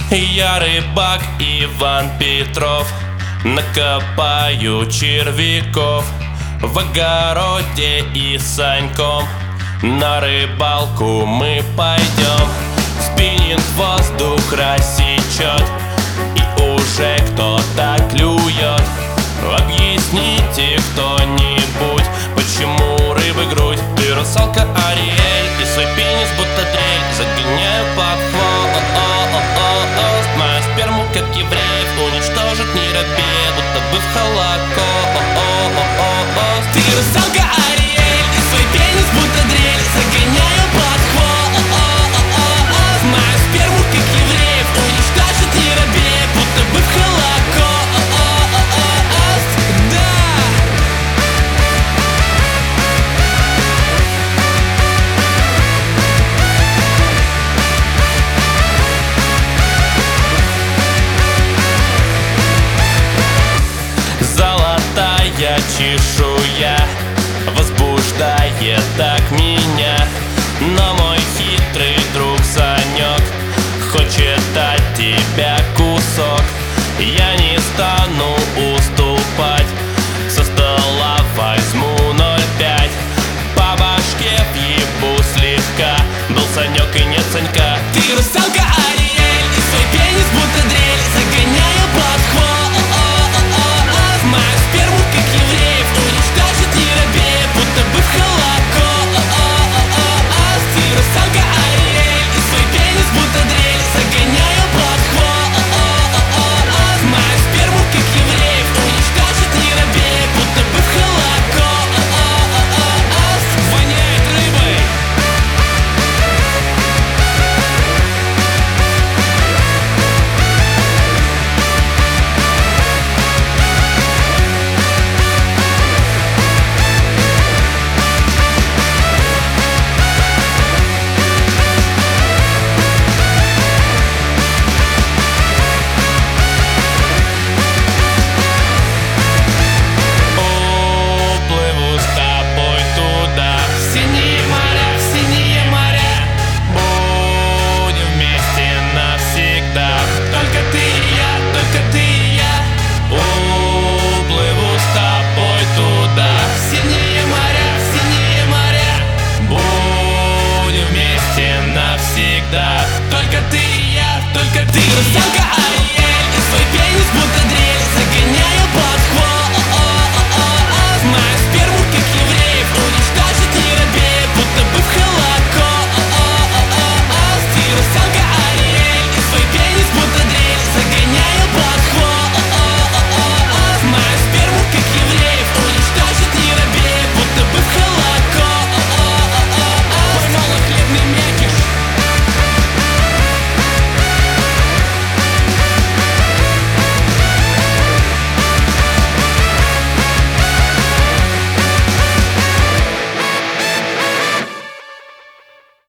Я рыбак Иван Петров, накопаю червяков в огороде и с Саньком на рыбалку мы пойдем. Спиннинг воздух рассечет, и уже кто-то клюет. Объясните кто-нибудь, почему рыбы грудь? Ты русалка Ариэль, и свой пенис будто дрель загоняю под хвост. Мою сперму, как евреев, уничтожит не робея, будто бы в Холокост. Ты русалка Ариэль, и свой пенис будто дрель загоняю под хвост. Мою сперму, как евреев, уничтожит не робея, будто бы в Холокост. Чешуя возбуждает так меня, но мой хитрый друг Санек хочет от тебя кусок. Я не стану уступать, со стола возьму 0,5, по башке въебу слегка. Был Санек и нет Санька. Ты русалка Ариэль, и свой пенис будто дрель загоняю под хвост. Мою сперму, как евреев, уничтожит не робея, будто бы в Холокост. Ты русалка Ариэль, и свой пенис будто дрель загоняю под хвост. Мою сперму, как евреев, уничтожит не робея, будто бы в Холокост. Воняет рыбой. Только ты и я, только ты, русалка